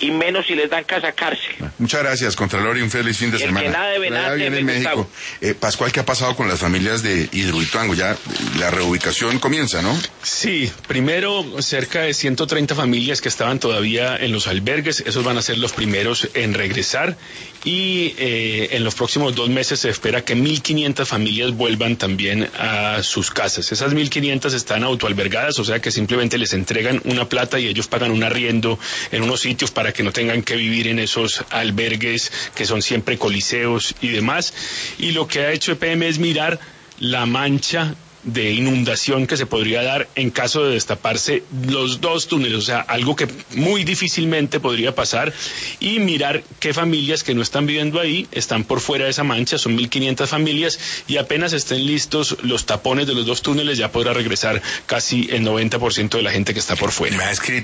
y menos si les dan casa cárcel. Muchas gracias, Contralor, y un feliz fin de semana. Que nada debe nada bien en México. Pascual, ¿qué ha pasado con las familias de Hidroituango? Ya la reubicación comienza, ¿no? Sí, primero cerca de 130 familias que estaban todavía en los albergues, esos van a ser los primeros en regresar, y en los próximos 2 meses se espera que 1.500 familias vuelvan también a sus casas. Esas 1.500 están autoalbergadas, o sea que simplemente les entregan una plata y ellos pagan un arriendo en unos sitios para que no tengan que vivir en esos albergues que son siempre coliseos y demás. Y lo que ha hecho EPM es mirar la mancha de inundación que se podría dar en caso de destaparse los 2 túneles, o sea, algo que muy difícilmente podría pasar, y mirar qué familias que no están viviendo ahí están por fuera de esa mancha. Son 1.500 familias, y apenas estén listos los tapones de los 2 túneles ya podrá regresar casi el 90% de la gente que está por fuera. Me ha escrito